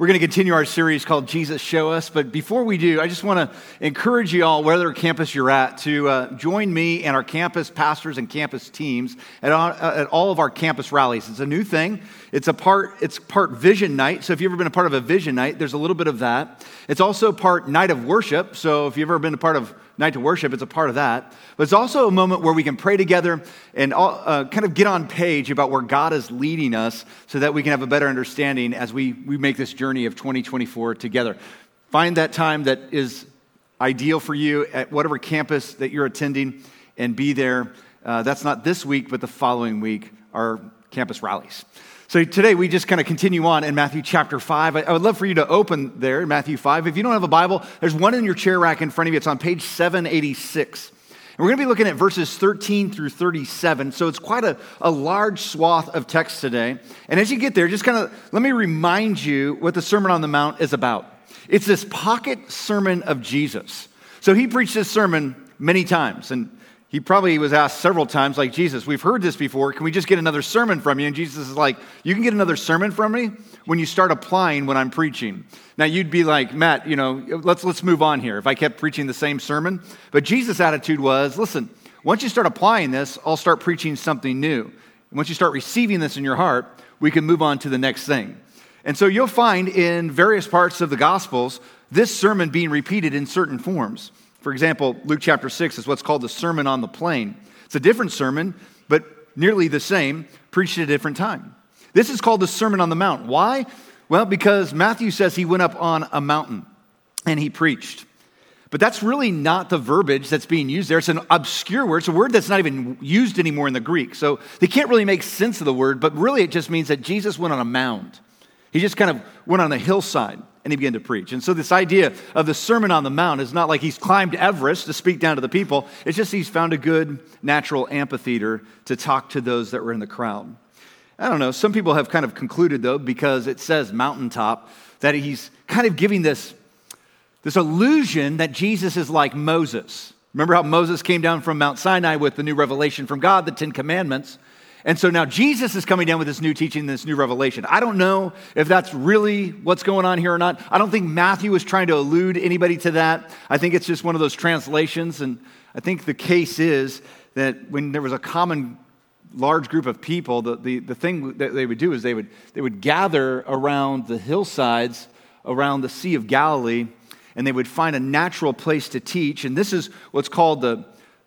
We're going to continue our series called Jesus Show Us. But before we do, I just want to encourage you all, whether campus you're at, to join me and our campus pastors and campus teams at all of our campus rallies. It's a new thing. It's part Vision Night. So if you've ever been a part of a Vision Night, there's a little bit of that. It's also part Night of Worship. So if you've ever been a part of Night to Worship, it's a part of that. But it's also a moment where we can pray together and kind of get on page about where God is leading us so that we can have a better understanding as we make this journey of 2024 together. Find that time that is ideal for you at whatever campus that you're attending and be there. That's not this week, but the following week, our campus rallies. So today we just kind of continue on in Matthew chapter 5. I would love for you to open there in Matthew 5. If you don't have a Bible, there's one in your chair rack in front of you. It's on page 786. And we're going to be looking at verses 13 through 37. So it's quite a large swath of text today. And as you get there, just kind of let me remind you what the Sermon on the Mount is about. It's this pocket sermon of Jesus. So he preached this sermon many times. And he probably was asked several times, like, Jesus, we've heard this before. Can we just get another sermon from you? And Jesus is like, you can get another sermon from me when you start applying what I'm preaching. Now, you'd be like, Matt, let's move on here if I kept preaching the same sermon. But Jesus' attitude was, listen, once you start applying this, I'll start preaching something new. And once you start receiving this in your heart, we can move on to the next thing. And so you'll find in various parts of the Gospels, this sermon being repeated in certain forms. For example, Luke chapter 6 is what's called the Sermon on the Plain. It's a different sermon, but nearly the same, preached at a different time. This is called the Sermon on the Mount. Why? Well, because Matthew says he went up on a mountain and he preached. But that's really not the verbiage that's being used there. It's an obscure word. It's a word that's not even used anymore in the Greek. So they can't really make sense of the word, but really it just means that Jesus went on a mound. He just kind of went on a hillside and he began to preach. And so this idea of the Sermon on the Mount is not like he's climbed Everest to speak down to the people. It's just he's found a good natural amphitheater to talk to those that were in the crowd. I don't know. Some people have kind of concluded, though, because it says mountaintop, that he's kind of giving this illusion that Jesus is like Moses. Remember how Moses came down from Mount Sinai with the new revelation from God, the 10 Commandments? And so now Jesus is coming down with this new teaching, this new revelation. I don't know if that's really what's going on here or not. I don't think Matthew was trying to allude anybody to that. I think it's just one of those translations. And I think the case is that when there was a common large group of people, the thing that they would do is they would gather around the hillsides, around the Sea of Galilee, and they would find a natural place to teach. And this is what's called the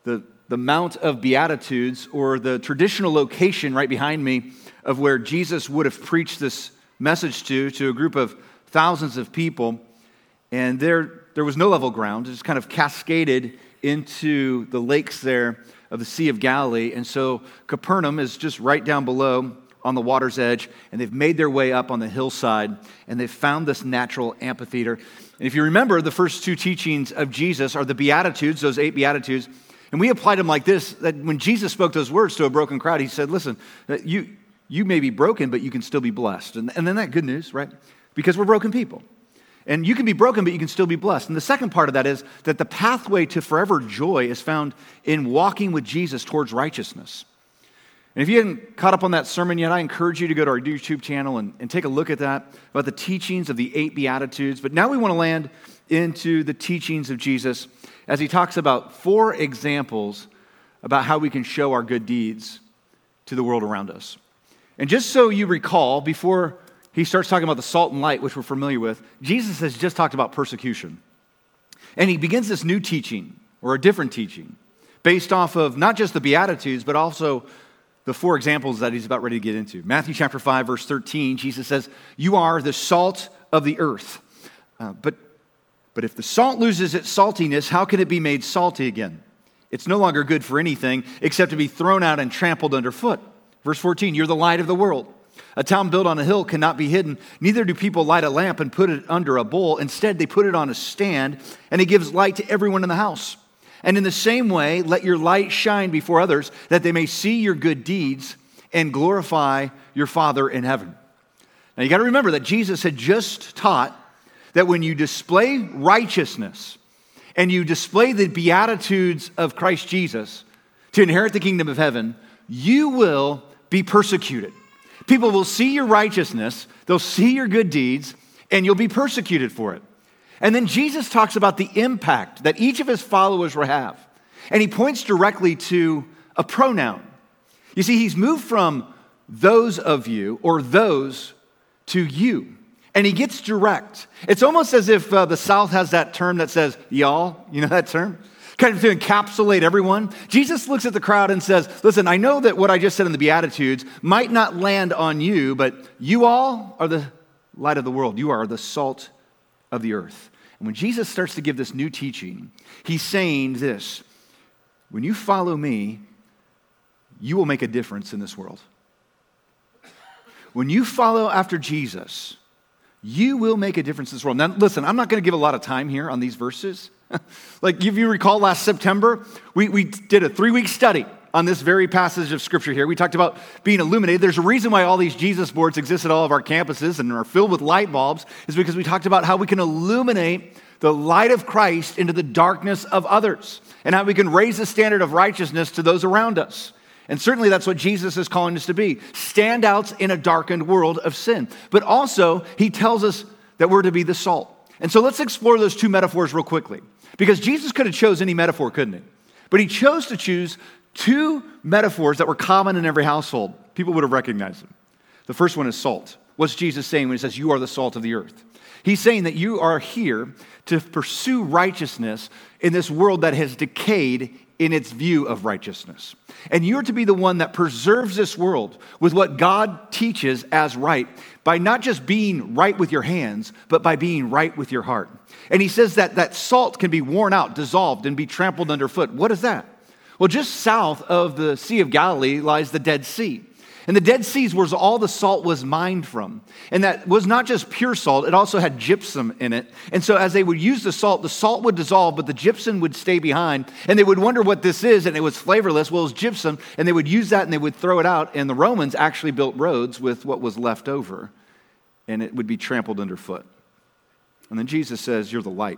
Mount of Beatitudes, or the traditional location right behind me of where Jesus would have preached this message to a group of thousands of people. And there was no level ground. It just kind of cascaded into the lakes there of the Sea of Galilee. And so Capernaum is just right down below on the water's edge, and they've made their way up on the hillside, and they've found this natural amphitheater. And if you remember, the first two teachings of Jesus are the Beatitudes, those 8 Beatitudes. And we applied them like this, that when Jesus spoke those words to a broken crowd, he said, listen, you may be broken, but you can still be blessed. And then that good news, right? Because we're broken people. And you can be broken, but you can still be blessed. And the second part of that is that the pathway to forever joy is found in walking with Jesus towards righteousness. And if you hadn't caught up on that sermon yet, I encourage you to go to our YouTube channel and take a look at that, about the teachings of the 8 Beatitudes. But now we want to land into the teachings of Jesus as he talks about 4 examples about how we can show our good deeds to the world around us. And just so you recall, before he starts talking about the salt and light, which we're familiar with, Jesus has just talked about persecution. And he begins this new teaching, or a different teaching, based off of not just the Beatitudes, but also the 4 examples that he's about ready to get into. Matthew chapter 5, verse 13, Jesus says, you are the salt of the earth. But if the salt loses its saltiness, how can it be made salty again? It's no longer good for anything except to be thrown out and trampled underfoot. Verse 14, you're the light of the world. A town built on a hill cannot be hidden. Neither do people light a lamp and put it under a bowl. Instead, they put it on a stand, and it gives light to everyone in the house. And in the same way, let your light shine before others, that they may see your good deeds and glorify your Father in heaven. Now, you got to remember that Jesus had just taught that when you display righteousness and you display the Beatitudes of Christ Jesus to inherit the kingdom of heaven, you will be persecuted. People will see your righteousness, they'll see your good deeds, and you'll be persecuted for it. And then Jesus talks about the impact that each of his followers will have. And he points directly to a pronoun. You see, he's moved from those of you or those to you. And he gets direct. It's almost as if the South has that term that says, y'all, you know that term? Kind of to encapsulate everyone. Jesus looks at the crowd and says, listen, I know that what I just said in the Beatitudes might not land on you, but you all are the light of the world. You are the salt of the earth. And when Jesus starts to give this new teaching, he's saying this: when you follow me, you will make a difference in this world. When you follow after Jesus, you will make a difference in this world. Now, listen, I'm not going to give a lot of time here on these verses. Like, if you recall last September, we did a 3-week study on this very passage of Scripture here. We talked about being illuminated. There's a reason why all these Jesus boards exist at all of our campuses and are filled with light bulbs, is because we talked about how we can illuminate the light of Christ into the darkness of others, and how we can raise the standard of righteousness to those around us. And certainly that's what Jesus is calling us to be, standouts in a darkened world of sin. But also, he tells us that we're to be the salt. And so let's explore those two metaphors real quickly. Because Jesus could have chose any metaphor, couldn't he? But he chose to choose two metaphors that were common in every household. People would have recognized them. The first one is salt. What's Jesus saying when he says, you are the salt of the earth? He's saying that you are here to pursue righteousness in this world that has decayed in its view of righteousness. And you're to be the one that preserves this world with what God teaches as right, by not just being right with your hands, but by being right with your heart. And he says that salt can be worn out, dissolved, and be trampled underfoot. What is that? Well, just south of the Sea of Galilee lies the Dead Sea. And the Dead Sea is where all the salt was mined from. And that was not just pure salt, it also had gypsum in it. And so as they would use the salt would dissolve, but the gypsum would stay behind. And they would wonder what this is, and it was flavorless. Well, it was gypsum, and they would use that and they would throw it out. And the Romans actually built roads with what was left over, and it would be trampled underfoot. And then Jesus says, you're the light.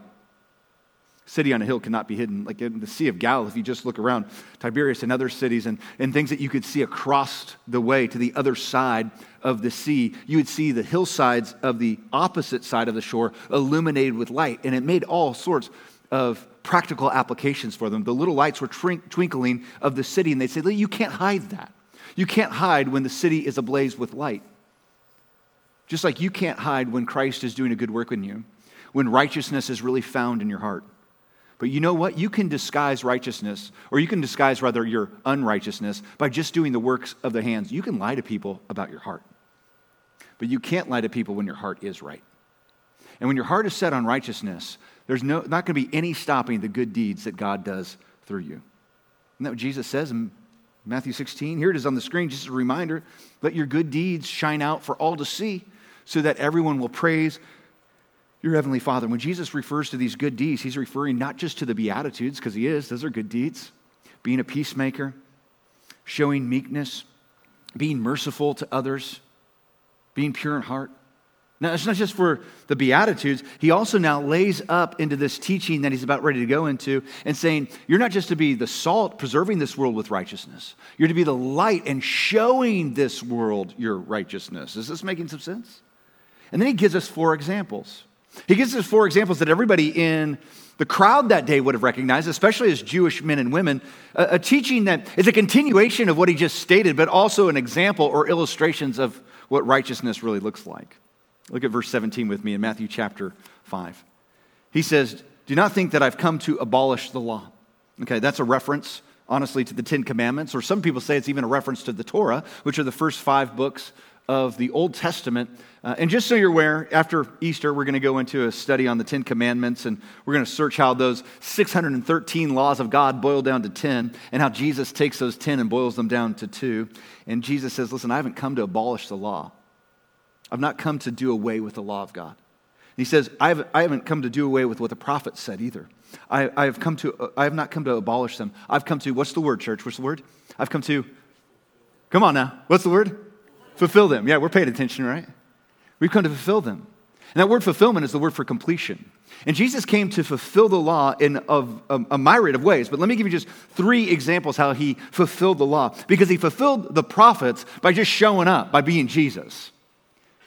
City on a hill cannot be hidden. Like in the Sea of Galilee, if you just look around Tiberias and other cities and things that you could see across the way to the other side of the sea, you would see the hillsides of the opposite side of the shore illuminated with light. And it made all sorts of practical applications for them. The little lights were twinkling of the city, and they said, you can't hide that. You can't hide when the city is ablaze with light. Just like you can't hide when Christ is doing a good work in you, when righteousness is really found in your heart. But you know what? You can disguise righteousness, or you can disguise rather your unrighteousness by just doing the works of the hands. You can lie to people about your heart. But you can't lie to people when your heart is right. And when your heart is set on righteousness, there's not going to be any stopping the good deeds that God does through you. Isn't that what Jesus says in Matthew 16? Here it is on the screen, just a reminder. Let your good deeds shine out for all to see, so that everyone will praise your heavenly Father. When Jesus refers to these good deeds, he's referring not just to the Beatitudes, because he is, those are good deeds. Being a peacemaker, showing meekness, being merciful to others, being pure in heart. Now, it's not just for the Beatitudes. He also now lays up into this teaching that he's about ready to go into and saying, you're not just to be the salt, preserving this world with righteousness. You're to be the light and showing this world your righteousness. Is this making some sense? And then he gives us 4 examples. He gives us 4 examples that everybody in the crowd that day would have recognized, especially as Jewish men and women, a teaching that is a continuation of what he just stated, but also an example or illustrations of what righteousness really looks like. Look at verse 17 with me in Matthew chapter 5. He says, do not think that I've come to abolish the law. Okay, that's a reference, honestly, to the 10 Commandments, or some people say it's even a reference to the Torah, which are the first 5 books of the Old Testament. And just so you're aware, after Easter, we're going to go into a study on the 10 Commandments, and we're going to search how those 613 laws of God boil down to 10, and how Jesus takes those 10 and boils them down to 2. And Jesus says, listen, I haven't come to abolish the law. I've not come to do away with the law of God. And he says, I haven't come to do away with what the prophets said either. I have not come to abolish them. I've come to, what's the word, church? What's the word? I've come to, come on now, what's the word? Fulfill them. Yeah, we're paying attention, right? We've come to fulfill them. And that word fulfillment is the word for completion. And Jesus came to fulfill the law in a myriad of ways. But let me give you just 3 examples how he fulfilled the law. Because he fulfilled the prophets by just showing up, by being Jesus.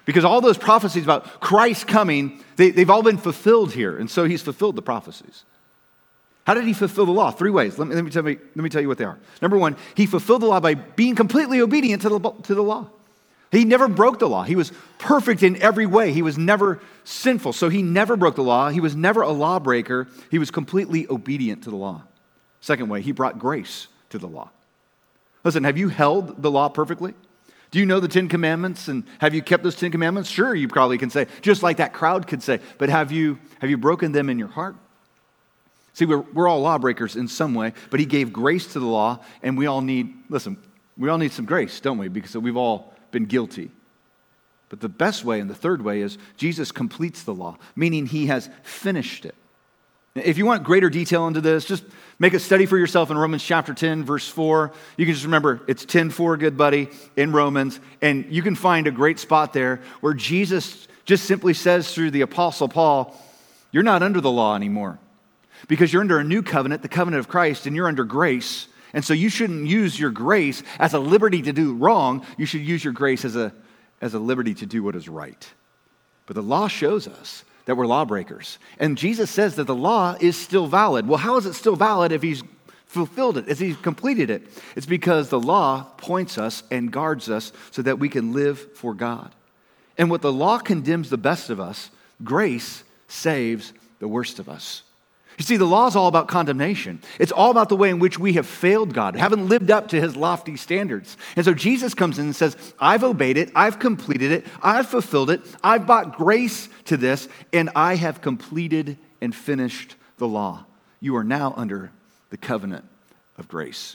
Because all those prophecies about Christ coming, they've all been fulfilled here. And so he's fulfilled the prophecies. How did he fulfill the law? 3 ways. Let me tell you what they are. Number one, he fulfilled the law by being completely obedient to the law. He never broke the law. He was perfect in every way. He was never sinful. So he never broke the law. He was never a lawbreaker. He was completely obedient to the law. Second way, he brought grace to the law. Listen, have you held the law perfectly? Do you know the 10 Commandments, and have you kept those 10 Commandments? Sure, you probably can say, just like that crowd could say, but have you broken them in your heart? See, we're all lawbreakers in some way, but he gave grace to the law, and we all need some grace, don't we? Because we've all been guilty. But the best way and the third way is Jesus completes the law, meaning he has finished it. If you want greater detail into this, just make a study for yourself in Romans chapter 10, verse 4. You can just remember, it's 10:4, good buddy, in Romans. And you can find a great spot there where Jesus just simply says through the Apostle Paul, you're not under the law anymore because you're under a new covenant, the covenant of Christ, and you're under grace. And so you shouldn't use your grace as a liberty to do wrong. You should use your grace as a liberty to do what is right. But the law shows us that we're lawbreakers. And Jesus says that the law is still valid. Well, how is it still valid if he's fulfilled it, if he's completed it? It's because the law points us and guards us so that we can live for God. And what the law condemns the best of us, grace saves the worst of us. You see, the law is all about condemnation. It's all about the way in which we have failed God, haven't lived up to his lofty standards. And so Jesus comes in and says, I've obeyed it, I've completed it, I've fulfilled it, I've brought grace to this, and I have completed and finished the law. You are now under the covenant of grace.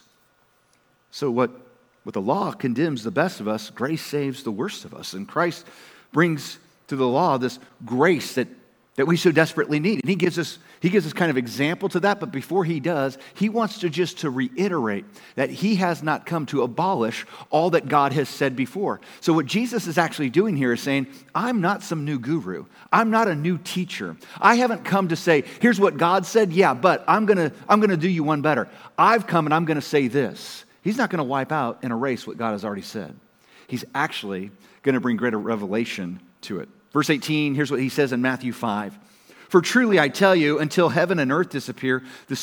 So what the law condemns the best of us, grace saves the worst of us. And Christ brings to the law this grace that we so desperately need. And he gives us kind of example to that, but before he does, he wants to reiterate that he has not come to abolish all that God has said before. So what Jesus is actually doing here is saying, I'm not some new guru. I'm not a new teacher. I haven't come to say, here's what God said, yeah, but I'm gonna do you one better. I've come and I'm gonna say this. He's not gonna wipe out and erase what God has already said. He's actually gonna bring greater revelation to it. Verse 18, here's what he says in Matthew 5. For truly I tell you, until heaven and earth disappear,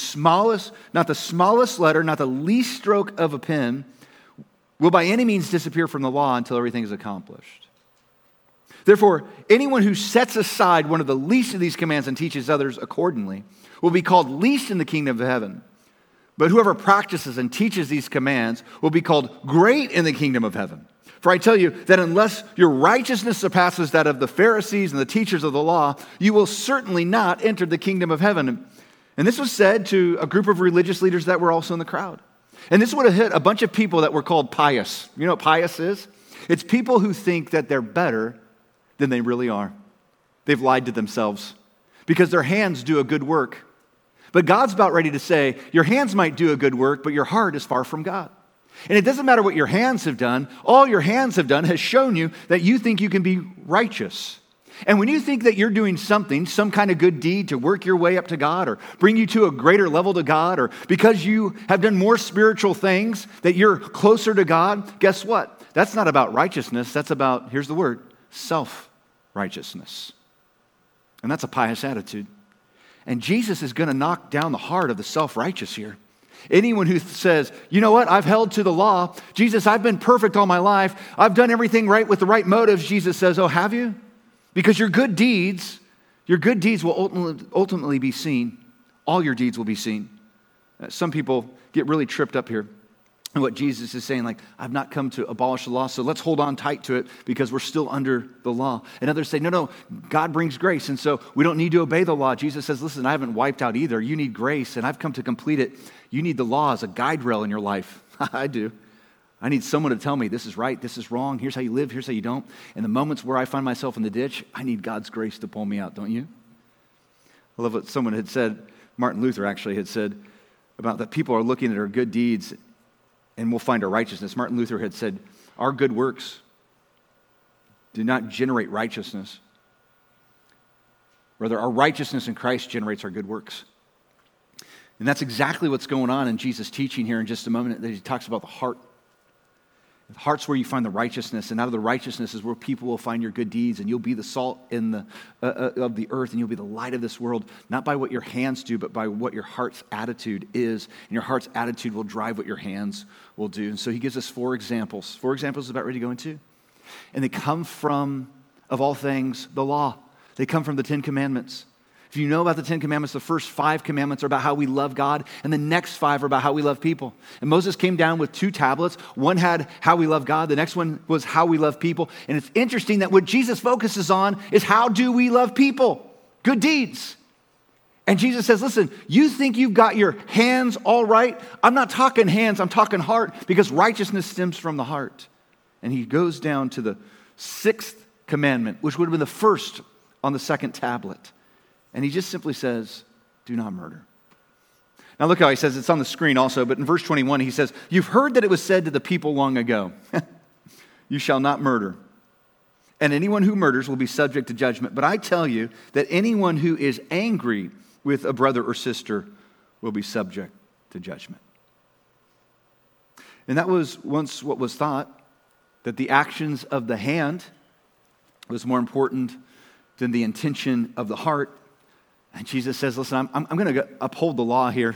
not the smallest letter, not the least stroke of a pen will by any means disappear from the law until everything is accomplished. Therefore, anyone who sets aside one of the least of these commands and teaches others accordingly will be called least in the kingdom of heaven. But whoever practices and teaches these commands will be called great in the kingdom of heaven. For I tell you that unless your righteousness surpasses that of the Pharisees and the teachers of the law, you will certainly not enter the kingdom of heaven. And this was said to a group of religious leaders that were also in the crowd. And this would have hit a bunch of people that were called pious. You know what pious is? It's people who think that they're better than they really are. They've lied to themselves because their hands do a good work. But God's about ready to say, your hands might do a good work, but your heart is far from God. And it doesn't matter what your hands have done. All your hands have done has shown you that you think you can be righteous. And when you think that you're doing something, some kind of good deed to work your way up to God or bring you to a greater level to God, or because you have done more spiritual things that you're closer to God, guess what? That's not about righteousness. That's about, here's the word, self-righteousness. And that's a pious attitude. And Jesus is going to knock down the heart of the self-righteous here. Anyone who says, you know what, I've held to the law. Jesus, I've been perfect all my life. I've done everything right with the right motives. Jesus says, oh, have you? Because your good deeds will ultimately be seen. All your deeds will be seen. Some people get really tripped up here. And what Jesus is saying, like, I've not come to abolish the law, so let's hold on tight to it because we're still under the law. And others say, no, God brings grace, and so we don't need to obey the law. Jesus says, listen, I haven't wiped out either. You need grace, and I've come to complete it. You need the law as a guide rail in your life. I do. I need someone to tell me this is right, this is wrong, here's how you live, here's how you don't. In the moments where I find myself in the ditch, I need God's grace to pull me out, don't you? I love what someone had said, Martin Luther actually had said, about that people are looking at our good deeds and we'll find our righteousness. Martin Luther had said, our good works do not generate righteousness. Rather, our righteousness in Christ generates our good works. And that's exactly what's going on in Jesus' teaching here in just a moment. That he talks about the heart. The heart's where you find the righteousness, and out of the righteousness is where people will find your good deeds, and you'll be the salt of the earth, and you'll be the light of this world, not by what your hands do, but by what your heart's attitude is. And your heart's attitude will drive what your hands will do. And so he gives us 4 examples. 4 examples is about ready to go into. And they come from, of all things, the law. They come from the 10 Commandments. If you know about the 10 Commandments, the first 5 commandments are about how we love God, and the next 5 are about how we love people. And Moses came down with 2 tablets. One had how we love God. The next one was how we love people. And it's interesting that what Jesus focuses on is how do we love people? Good deeds. And Jesus says, listen, you think you've got your hands all right? I'm not talking hands, I'm talking heart, because righteousness stems from the heart. And he goes down to the 6th commandment, which would have been the first on the 2nd tablet. And he just simply says, do not murder. Now look how he says, it's on the screen also, but in verse 21 he says, you've heard that it was said to the people long ago, you shall not murder. And anyone who murders will be subject to judgment. But I tell you that anyone who is angry with a brother or sister will be subject to judgment. And that was once what was thought, that the actions of the hand was more important than the intention of the heart. And Jesus says, listen, I'm going to uphold the law here.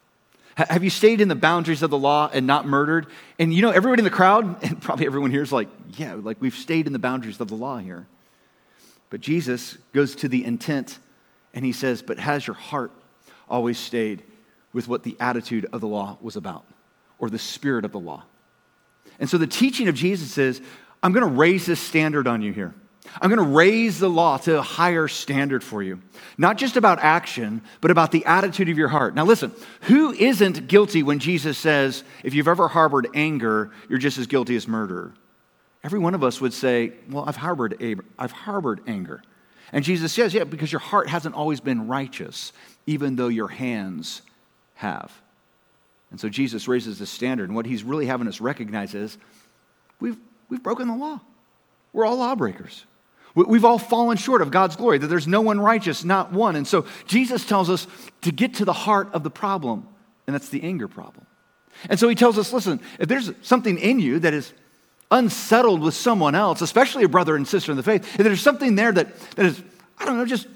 Have you stayed in the boundaries of the law and not murdered? And you know, everybody in the crowd, and probably everyone here is like, yeah, like we've stayed in the boundaries of the law here. But Jesus goes to the intent and he says, but has your heart always stayed with what the attitude of the law was about, or the spirit of the law? And so the teaching of Jesus is, I'm going to raise this standard on you here. I'm going to raise the law to a higher standard for you. Not just about action, but about the attitude of your heart. Now listen, who isn't guilty when Jesus says, if you've ever harbored anger, you're just as guilty as murder? Every one of us would say, well, I've harbored anger. And Jesus says, yeah, because your heart hasn't always been righteous, even though your hands have. And so Jesus raises the standard, and what he's really having us recognize is, we've broken the law. We're all lawbreakers. We've all fallen short of God's glory, that there's no one righteous, not one. And so Jesus tells us to get to the heart of the problem, and that's the anger problem. And so he tells us, listen, if there's something in you that is unsettled with someone else, especially a brother and sister in the faith, if there's something there that is, I don't know, just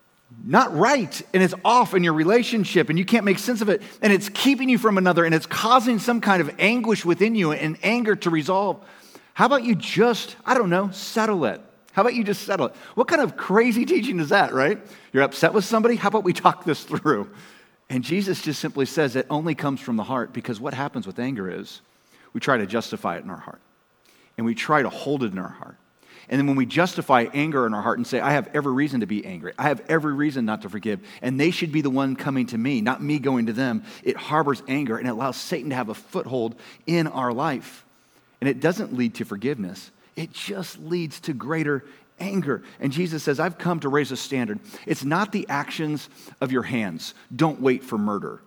not right, and it's off in your relationship, and you can't make sense of it, and it's keeping you from another, and it's causing some kind of anguish within you and anger to resolve, how about you just, I don't know, settle it? How about you just settle it? What kind of crazy teaching is that, right? You're upset with somebody? How about we talk this through? And Jesus just simply says it only comes from the heart, because what happens with anger is we try to justify it in our heart. And we try to hold it in our heart. And then when we justify anger in our heart and say, I have every reason to be angry, I have every reason not to forgive, and they should be the one coming to me, not me going to them, it harbors anger and it allows Satan to have a foothold in our life. And it doesn't lead to forgiveness. It just leads to greater anger. And Jesus says, I've come to raise a standard. It's not the actions of your hands. Don't wait for murder.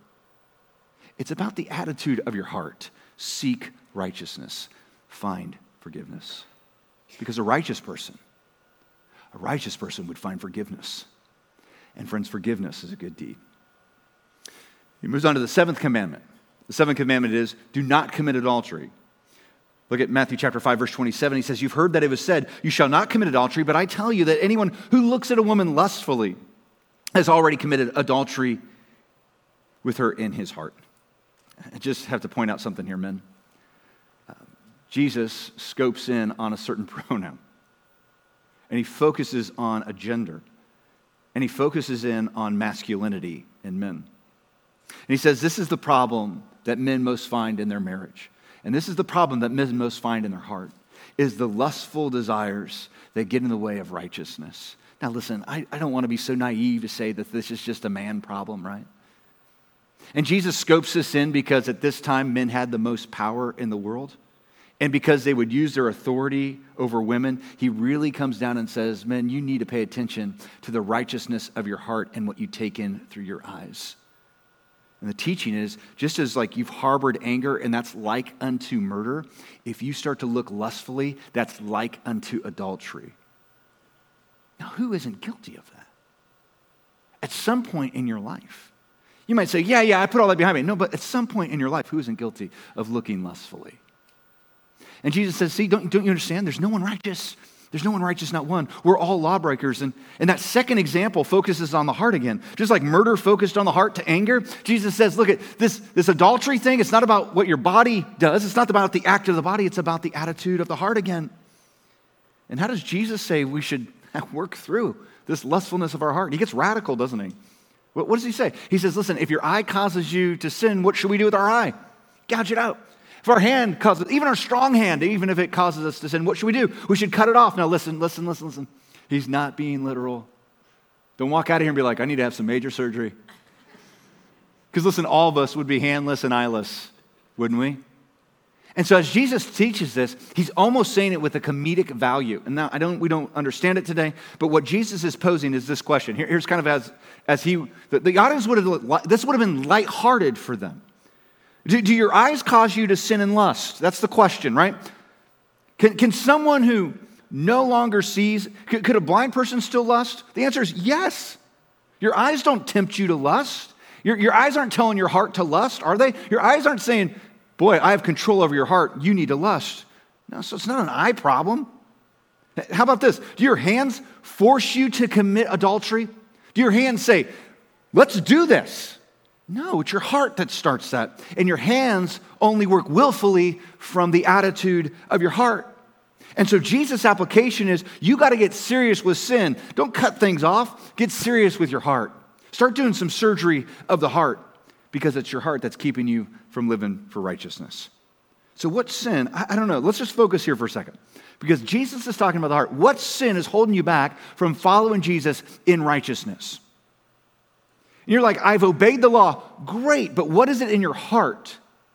It's about the attitude of your heart. Seek righteousness. Find forgiveness. Because a righteous person would find forgiveness. And friends, forgiveness is a good deed. He moves on to the 7th commandment. The 7th commandment is, do not commit adultery. Look at Matthew chapter 5, verse 27. He says, you've heard that it was said, you shall not commit adultery, but I tell you that anyone who looks at a woman lustfully has already committed adultery with her in his heart. I just have to point out something here, men. Jesus scopes in on a certain pronoun, and he focuses on a gender, and he focuses in on masculinity in men. And he says, this is the problem that men most find in their marriage. And this is the problem that men most find in their heart, is the lustful desires that get in the way of righteousness. Now listen, I don't want to be so naive to say that this is just a man problem, right? And Jesus scopes this in because at this time men had the most power in the world. And because they would use their authority over women, he really comes down and says, men, you need to pay attention to the righteousness of your heart and what you take in through your eyes. And the teaching is, just as like you've harbored anger and that's like unto murder, if you start to look lustfully, that's like unto adultery. Now, who isn't guilty of that? At some point in your life. You might say, yeah, I put all that behind me. No, but at some point in your life, who isn't guilty of looking lustfully? And Jesus says, see, don't you understand? There's no one righteous. There's no one righteous, not one. We're all lawbreakers. And that second example focuses on the heart again. Just like murder focused on the heart to anger, Jesus says, look at this adultery thing. It's not about what your body does. It's not about the act of the body. It's about the attitude of the heart again. And how does Jesus say we should work through this lustfulness of our heart? He gets radical, doesn't he? What does he say? He says, listen, if your eye causes you to sin, what should we do with our eye? Gouge it out. If our hand causes, even our strong hand, even if it causes us to sin, what should we do? We should cut it off. Now listen. He's not being literal. Don't walk out of here and be like, I need to have some major surgery. Because listen, all of us would be handless and eyeless, wouldn't we? And so as Jesus teaches this, he's almost saying it with a comedic value. And now we don't understand it today, but what Jesus is posing is this question. Here's kind of the audience this would have been lighthearted for them. Do your eyes cause you to sin and lust? That's the question, right? Can someone who no longer sees, could a blind person still lust? The answer is yes. Your eyes don't tempt you to lust. Your eyes aren't telling your heart to lust, are they? Your eyes aren't saying, boy, I have control over your heart. You need to lust. No, so it's not an eye problem. How about this? Do your hands force you to commit adultery? Do your hands say, let's do this? No, it's your heart that starts that. And your hands only work willfully from the attitude of your heart. And so Jesus' application is you got to get serious with sin. Don't cut things off. Get serious with your heart. Start doing some surgery of the heart because it's your heart that's keeping you from living for righteousness. So what sin? I don't know. Let's just focus here for a second. Because Jesus is talking about the heart. What sin is holding you back from following Jesus in righteousness? And you're like, I've obeyed the law. Great, but what is it in your heart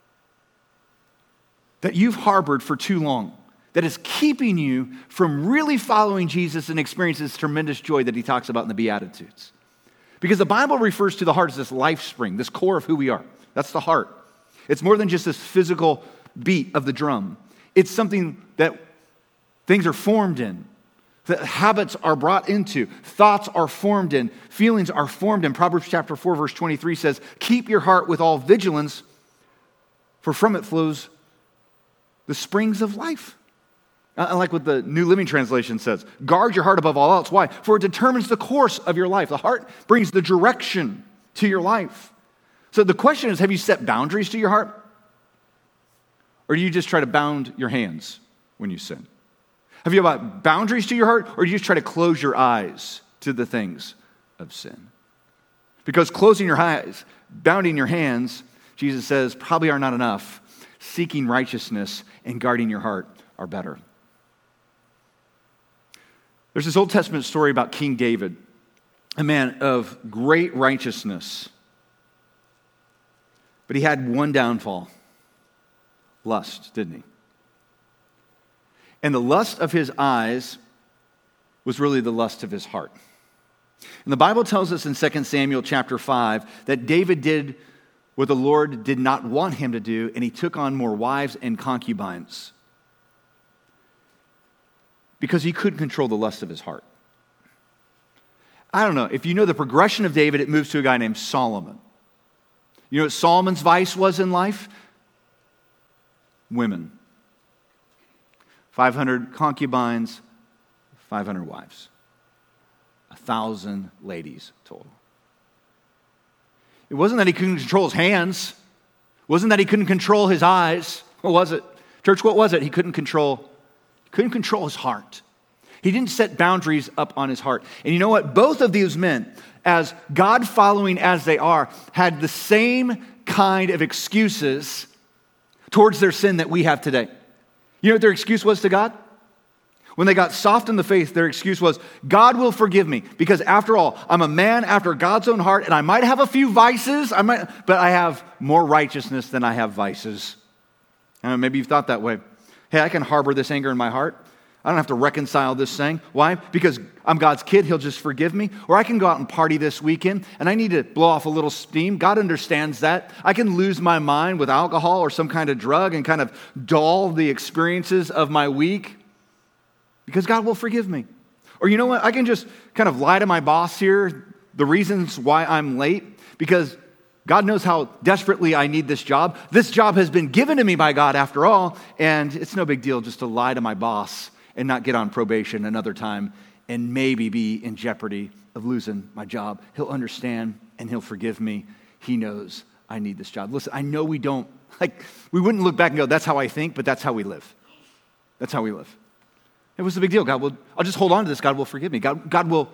that you've harbored for too long that is keeping you from really following Jesus and experiencing this tremendous joy that he talks about in the Beatitudes? Because the Bible refers to the heart as this life spring, this core of who we are. That's the heart. It's more than just this physical beat of the drum. It's something that things are formed in. That habits are brought into, thoughts are formed in, feelings are formed in. Proverbs chapter 4, verse 23 says, keep your heart with all vigilance, for from it flows the springs of life. I like what the New Living Translation says. Guard your heart above all else. Why? For it determines the course of your life. The heart brings the direction to your life. So the question is, have you set boundaries to your heart? Or do you just try to bound your hands when you sin? Have you got boundaries to your heart, or do you just try to close your eyes to the things of sin? Because closing your eyes, bounding your hands, Jesus says, probably are not enough. Seeking righteousness and guarding your heart are better. There's this Old Testament story about King David, a man of great righteousness. But he had one downfall. Lust, didn't he? And the lust of his eyes was really the lust of his heart. And the Bible tells us in 2 Samuel chapter 5 that David did what the Lord did not want him to do, and he took on more wives and concubines because he couldn't control the lust of his heart. I don't know. If you know the progression of David, it moves to a guy named Solomon. You know what Solomon's vice was in life? Women. 500 concubines, 500 wives. 1,000 ladies total. It wasn't that he couldn't control his hands. It wasn't that he couldn't control his eyes. What was it? Church, what was it? He couldn't control his heart. He didn't set boundaries up on his heart. And you know what? Both of these men, as God-following as they are, had the same kind of excuses towards their sin that we have today. You know what their excuse was to God? When they got soft in the faith, their excuse was, God will forgive me because after all, I'm a man after God's own heart and I might have a few vices, but I have more righteousness than I have vices. I don't know, maybe you've thought that way. Hey, I can harbor this anger in my heart. I don't have to reconcile this thing. Why? Because I'm God's kid, he'll just forgive me. Or I can go out and party this weekend and I need to blow off a little steam. God understands that. I can lose my mind with alcohol or some kind of drug and kind of dull the experiences of my week because God will forgive me. Or you know what? I can just kind of lie to my boss here, the reasons why I'm late, because God knows how desperately I need this job. This job has been given to me by God after all, and it's no big deal just to lie to my boss and not get on probation another time and maybe be in jeopardy of losing my job. He'll understand and he'll forgive me. He knows I need this job. Listen, I know we wouldn't look back and go, that's how I think, but that's how we live. That's how we live. It was a big deal. I'll just hold on to this. God will forgive me. God will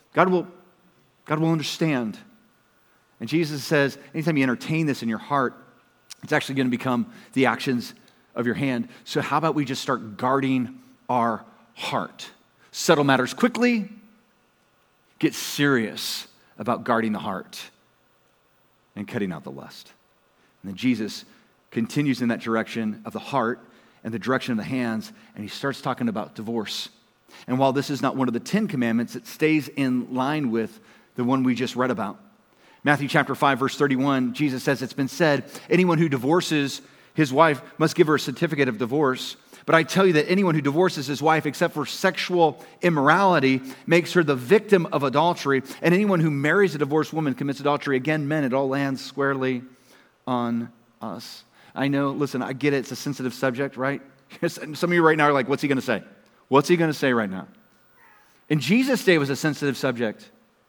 understand. And Jesus says, anytime you entertain this in your heart, it's actually going to become the actions of your hand. So how about we just start guarding our heart? Settle matters quickly. Get serious about guarding the heart and cutting out the lust. And then Jesus continues in that direction of the heart and the direction of the hands, and he starts talking about divorce. And while this is not one of the 10 commandments, it stays in line with the one we just read about. Matthew chapter 5, verse 31, Jesus says, it's been said, anyone who divorces his wife must give her a certificate of divorce. But I tell you that anyone who divorces his wife except for sexual immorality makes her the victim of adultery. And anyone who marries a divorced woman commits adultery. Again, men, it all lands squarely on us. I know, listen, I get it. It's a sensitive subject, right? Some of you right now are like, what's he going to say? What's he going to say right now? In Jesus' day, it was a sensitive subject.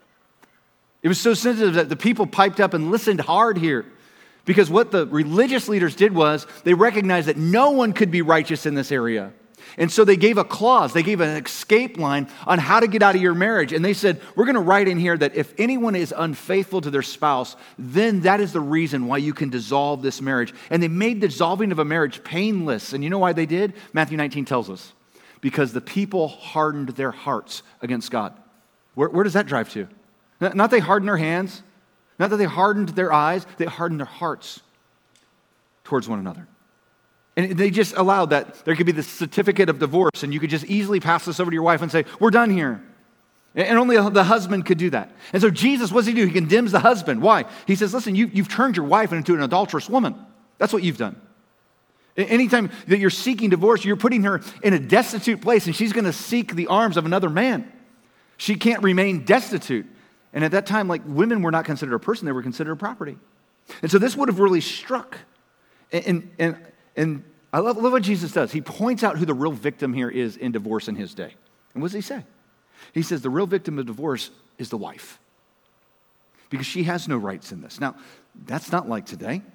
It was so sensitive that the people piped up and listened hard here. Because what the religious leaders did was they recognized that no one could be righteous in this area. And so they gave a clause, they gave an escape line on how to get out of your marriage. And they said, we're going to write in here that if anyone is unfaithful to their spouse, then that is the reason why you can dissolve this marriage. And they made dissolving of a marriage painless. And you know why they did? Matthew 19 tells us. Because the people hardened their hearts against God. Where does that drive to? Not they hardened their hands, not that they hardened their eyes, they hardened their hearts towards one another. And they just allowed that there could be this certificate of divorce, and you could just easily pass this over to your wife and say, we're done here. And only the husband could do that. And so Jesus, what does he do? He condemns the husband. Why? He says, listen, you've turned your wife into an adulterous woman. That's what you've done. Anytime that you're seeking divorce, you're putting her in a destitute place, and she's going to seek the arms of another man. She can't remain destitute. And at that time, women were not considered a person, they were considered a property. And so this would have really struck. And I love what Jesus does. He points out who the real victim here is in divorce in his day. And what does he say? He says the real victim of divorce is the wife. Because she has no rights in this. Now, that's not like today.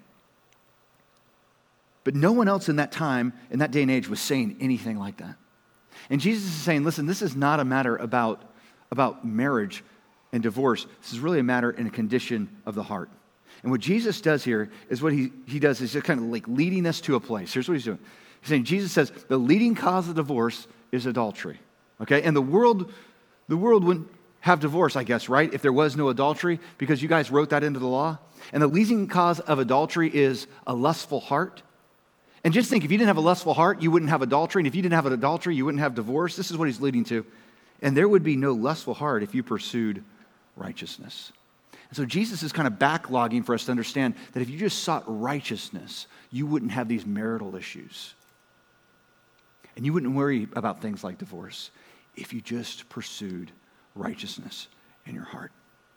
But no one else in that time, in that day and age, was saying anything like that. And Jesus is saying, listen, this is not a matter about marriage and divorce. This is really a matter in a condition of the heart. And what Jesus does here is what he does is just kind of leading us to a place. Here's what he's doing. He's saying, Jesus says, the leading cause of divorce is adultery. Okay? And the world wouldn't have divorce, I guess, right? If there was no adultery, because you guys wrote that into the law. And the leading cause of adultery is a lustful heart. And just think, if you didn't have a lustful heart, you wouldn't have adultery. And if you didn't have an adultery, you wouldn't have divorce. This is what he's leading to. And there would be no lustful heart if you pursued righteousness. And so Jesus is kind of backlogging for us to understand that if you just sought righteousness, you wouldn't have these marital issues. And you wouldn't worry about things like divorce if you just pursued righteousness in your heart.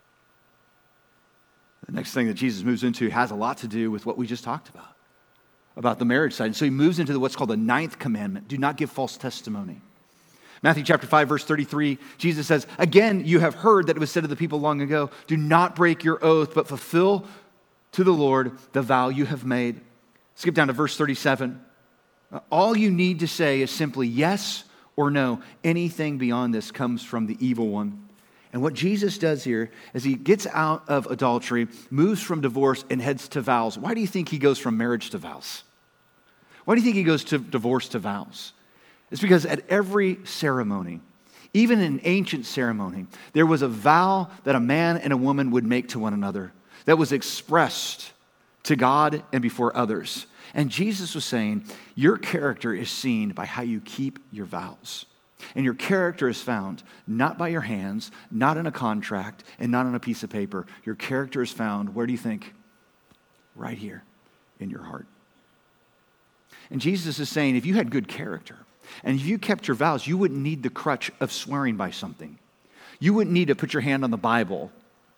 The next thing that Jesus moves into has a lot to do with what we just talked about the marriage side. And so he moves into what's called the 9th commandment. Do not give false testimony. Matthew chapter 5, verse 33, Jesus says, again, you have heard that it was said to the people long ago, do not break your oath, but fulfill to the Lord the vow you have made. Skip down to verse 37. All you need to say is simply yes or no. Anything beyond this comes from the evil one. And what Jesus does here is he gets out of adultery, moves from divorce, and heads to vows. Why do you think he goes from marriage to vows? Why do you think he goes to divorce to vows? It's because at every ceremony, even in an ancient ceremony, there was a vow that a man and a woman would make to one another that was expressed to God and before others. And Jesus was saying, your character is seen by how you keep your vows. And your character is found not by your hands, not in a contract, and not on a piece of paper. Your character is found, where do you think? Right here in your heart. And Jesus is saying, if you had good character, and if you kept your vows, you wouldn't need the crutch of swearing by something. You wouldn't need to put your hand on the Bible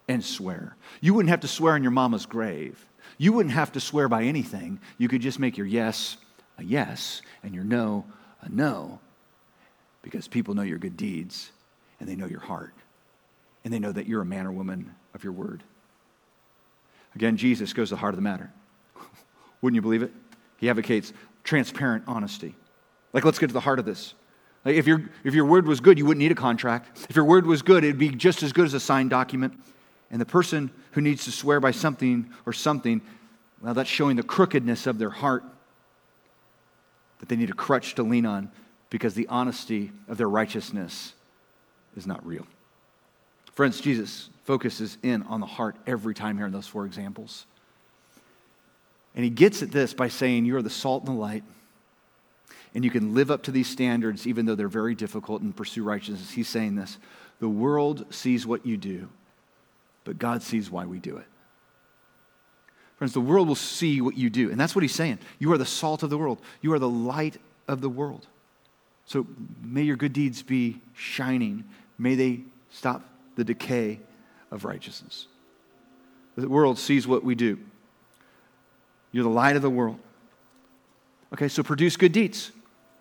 and swear. You wouldn't have to swear on your mama's grave. You wouldn't have to swear by anything. You could just make your yes a yes and your no a no, because people know your good deeds and they know your heart and they know that you're a man or woman of your word. Again, Jesus goes to the heart of the matter. Wouldn't you believe it? He advocates transparent honesty. Like, let's get to the heart of this. Like, if your word was good, you wouldn't need a contract. If your word was good, it'd be just as good as a signed document. And the person who needs to swear by something or something, well, that's showing the crookedness of their heart, that they need a crutch to lean on because the honesty of their righteousness is not real. Friends, Jesus focuses in on the heart every time here in those 4 examples. And he gets at this by saying, you are the salt and the light, and you can live up to these standards even though they're very difficult and pursue righteousness. He's saying this, the world sees what you do, but God sees why we do it. Friends, the world will see what you do, and that's what he's saying. You are the salt of the world. You are the light of the world. So may your good deeds be shining. May they stop the decay of righteousness. The world sees what we do. You're the light of the world. Okay, so produce good deeds.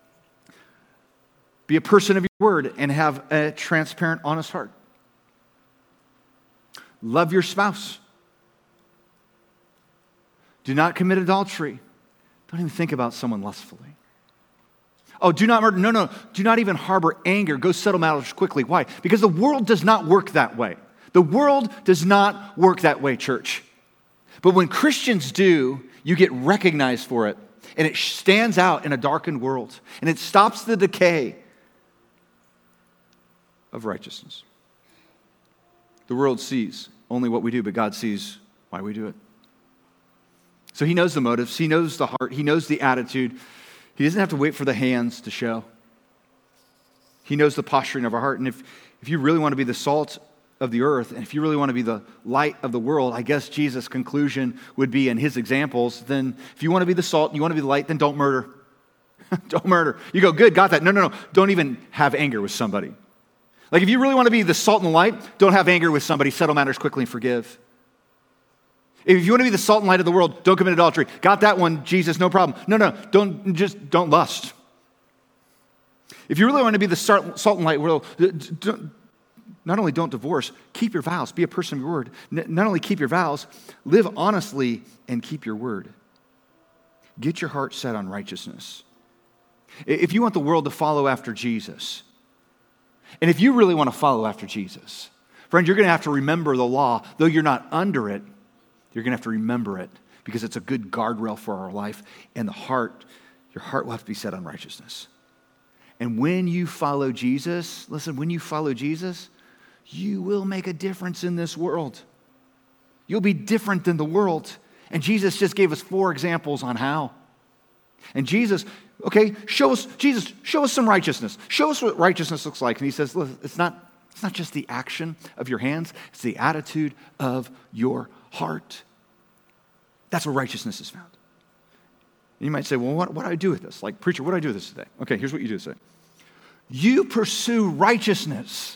Be a person of your word and have a transparent, honest heart. Love your spouse. Do not commit adultery. Don't even think about someone lustfully. Oh, do not murder. No. Do not even harbor anger. Go settle matters quickly. Why? Because the world does not work that way. The world does not work that way, church. But when Christians do, you get recognized for it. And it stands out in a darkened world. And it stops the decay of righteousness. The world sees only what we do, but God sees why we do it. So he knows the motives. He knows the heart. He knows the attitude. He doesn't have to wait for the hands to show. He knows the posturing of our heart. And if you really want to be the salt of the earth, and if you really want to be the light of the world, I guess Jesus' conclusion would be in his examples, then if you want to be the salt and you want to be the light, then don't murder. Don't murder. You go, good, got that. No. Don't even have anger with somebody. Like, if you really want to be the salt and the light, don't have anger with somebody. Settle matters quickly and forgive. If you want to be the salt and light of the world, don't commit adultery. Got that one, Jesus, no problem. No, don't lust. If you really want to be the salt and light world, not only don't divorce, keep your vows. Be a person of your word. Not only keep your vows, live honestly and keep your word. Get your heart set on righteousness. If you want the world to follow after Jesus, and if you really want to follow after Jesus, friend, you're going to have to remember the law. Though you're not under it, you're going to have to remember it because it's a good guardrail for our life. And your heart will have to be set on righteousness. And when you follow Jesus, listen, when you follow Jesus, you will make a difference in this world. You'll be different than the world. And Jesus just gave us 4 examples on how. And Jesus, okay, show us some righteousness. Show us what righteousness looks like. And he says, listen, it's not just the action of your hands, it's the attitude of your heart. That's where righteousness is found. And you might say, well, what do I do with this? Like, preacher, what do I do with this today? Okay, here's what you do today. You pursue righteousness.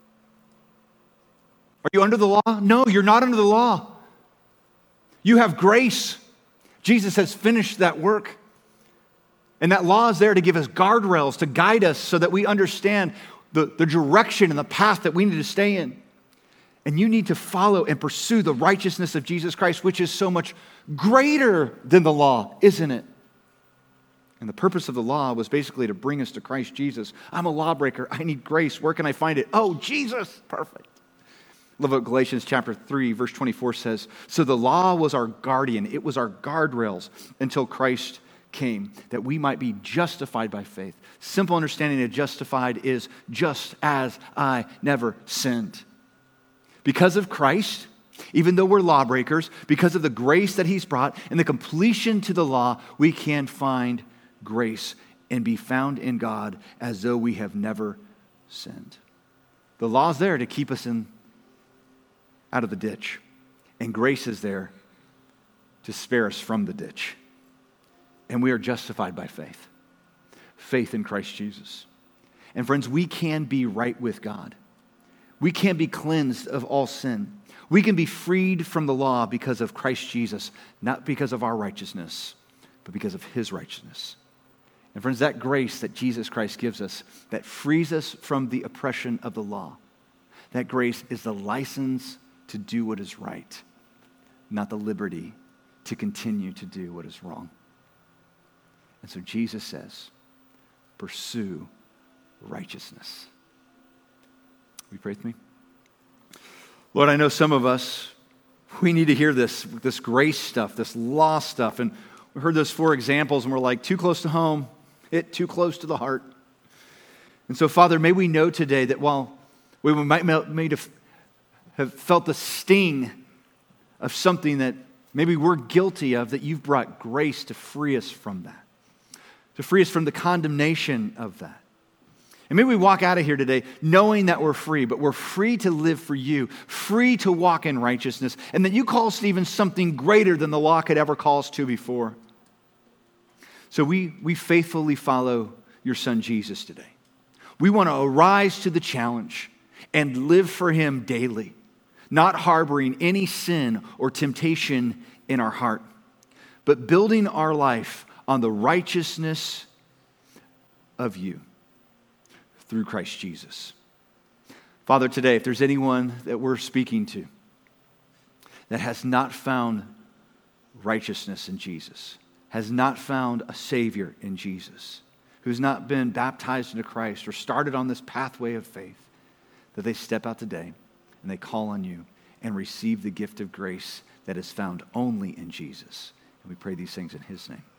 Are you under the law? No, you're not under the law. You have grace. Jesus has finished that work. And that law is there to give us guardrails, to guide us so that we understand the direction and the path that we need to stay in. And you need to follow and pursue the righteousness of Jesus Christ, which is so much greater than the law, isn't it? And the purpose of the law was basically to bring us to Christ Jesus. I'm a lawbreaker. I need grace. Where can I find it? Oh, Jesus. Perfect. Love what Galatians chapter 3, verse 24 says. So the law was our guardian. It was our guardrails until Christ came, that we might be justified by faith. Simple understanding of justified is just as I never sinned. Because of Christ, even though we're lawbreakers, because of the grace that he's brought and the completion to the law, we can find grace and be found in God as though we have never sinned. The law is there to keep us out of the ditch, and grace is there to spare us from the ditch. And we are justified by faith. Faith in Christ Jesus. And friends, we can be right with God. We can be cleansed of all sin. We can be freed from the law because of Christ Jesus, not because of our righteousness, but because of his righteousness. And friends, that grace that Jesus Christ gives us, that frees us from the oppression of the law, that grace is the license to do what is right, not the liberty to continue to do what is wrong. And so Jesus says, pursue righteousness. Will you pray with me? Lord, I know some of us, we need to hear this grace stuff, this law stuff. And we heard those 4 examples and we're like, too close to home, hit too close to the heart. And so, Father, may we know today that while we might have felt the sting of something that maybe we're guilty of, that you've brought grace to free us from that, to free us from the condemnation of that. And maybe we walk out of here today knowing that we're free, but we're free to live for you, free to walk in righteousness, and that you call us to even something greater than the law could ever call us to before. So we faithfully follow your son Jesus today. We want to arise to the challenge and live for him daily, not harboring any sin or temptation in our heart, but building our life on the righteousness of you through Christ Jesus. Father, today, if there's anyone that we're speaking to that has not found righteousness in Jesus, has not found a Savior in Jesus, who's not been baptized into Christ or started on this pathway of faith, that they step out today and they call on you and receive the gift of grace that is found only in Jesus. And we pray these things in his name.